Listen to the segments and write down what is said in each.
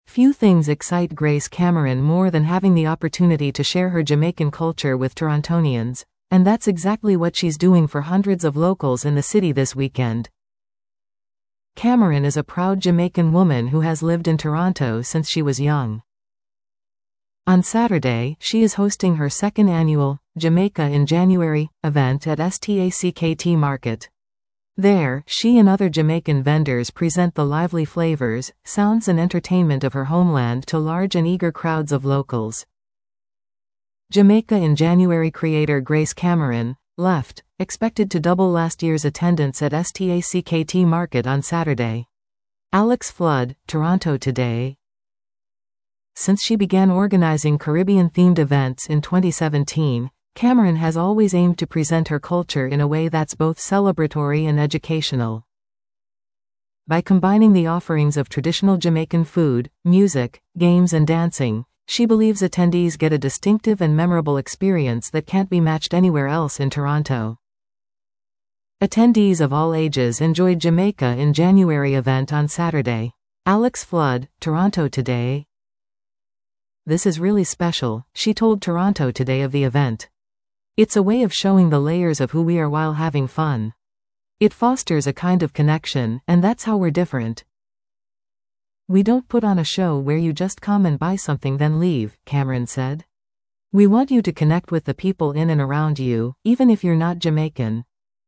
Few things excite Grace Cameron more than having the opportunity to share her Jamaican culture with Torontonians, and that's exactly what she's doing for hundreds of locals in the city this weekend. Cameron is a proud Jamaican woman who has lived in Toronto since she was young. On Saturday, she is hosting her second annual Jamaica in January event at STACKT Market. There, she and other Jamaican vendors present the lively flavors, sounds and entertainment of her homeland to large and eager crowds of locals. Jamaica in January creator Grace Cameron left, expected to double last year's attendance at STACKT Market on Saturday. Alex Flood, Toronto Today. Since she began organizing Caribbean-themed events in 2017, Cameron has always aimed to present her culture in a way that's both celebratory and educational. By combining the offerings of traditional Jamaican food, music, games and dancing, she believes attendees get a distinctive and memorable experience that can't be matched anywhere else in Toronto. Attendees of all ages enjoyed Jamaica in January event on Saturday. Alex Flood, Toronto Today. "This is really special," she told Toronto Today of the event. "It's a way of showing the layers of who we are while having fun. It fosters a kind of connection, and that's how we're different. We don't put on a show where you just come and buy something then leave," Cameron said. "We want you to connect with the people in and around you, even if you're not Jamaican."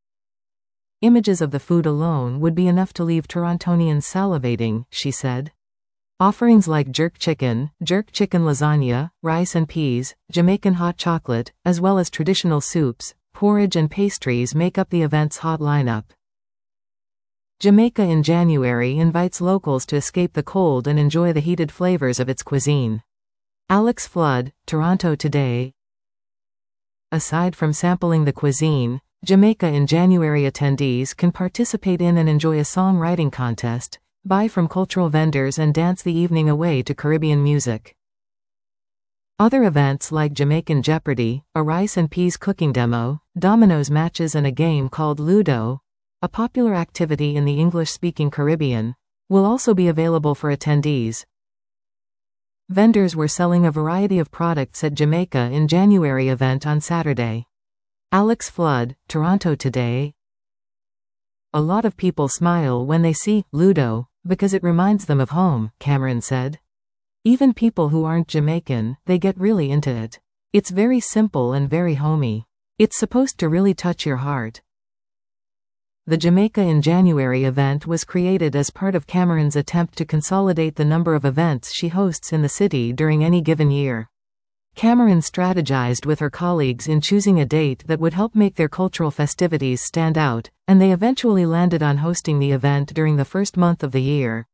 Images of the food alone would be enough to leave Torontonians salivating, she said. Offerings like jerk chicken lasagna, rice and peas, Jamaican hot chocolate, as well as traditional soups, porridge and pastries make up the event's hot lineup. Jamaica in January invites locals to escape the cold and enjoy the heated flavors of its cuisine. Alex Flood, Toronto Today. Aside from sampling the cuisine, Jamaica in January attendees can participate in and enjoy a songwriting contest, buy from cultural vendors and dance the evening away to Caribbean music. Other events like Jamaican Jeopardy, a rice and peas cooking demo, dominoes matches and a game called Ludo, a popular activity in the English-speaking Caribbean, will also be available for attendees. Vendors were selling a variety of products at Jamaica in January event on Saturday. Alex Flood, Toronto Today. "A lot of people smile when they see Ludo, because it reminds them of home," Cameron said. "Even people who aren't Jamaican, they get really into it. It's very simple and very homey. It's supposed to really touch your heart." The Jamaica in January event was created as part of Cameron's attempt to consolidate the number of events she hosts in the city during any given year. Cameron strategized with her colleagues in choosing a date that would help make their cultural festivities stand out, and they eventually landed on hosting the event during the first month of the year.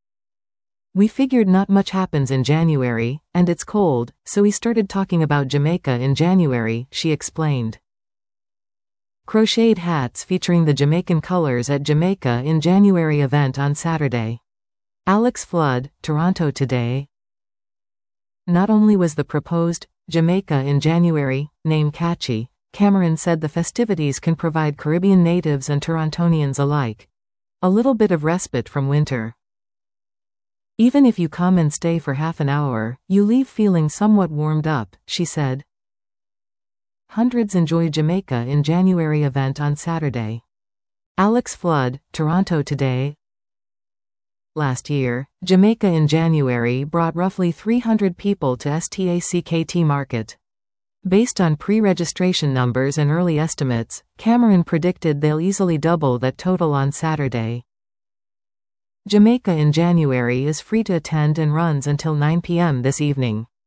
"We figured not much happens in January, and it's cold, so we started talking about Jamaica in January," she explained. Crocheted hats featuring the Jamaican colors at Jamaica in January event on Saturday. Alex Flood, Toronto Today. Not only was the proposed Jamaica in January name catchy, Cameron said the festivities can provide Caribbean natives and Torontonians alike a little bit of respite from winter. "Even if you come and stay for half an hour, you leave feeling somewhat warmed up," she said. Hundreds enjoy Jamaica in January event on Saturday. Alex Flood, Toronto Today. Last year, Jamaica in January brought roughly 300 people to STACKT Market. Based on pre-registration numbers and early estimates, Cameron predicted they'll easily double that total on Saturday. Jamaica in January is free to attend and runs until 9 p.m. this evening.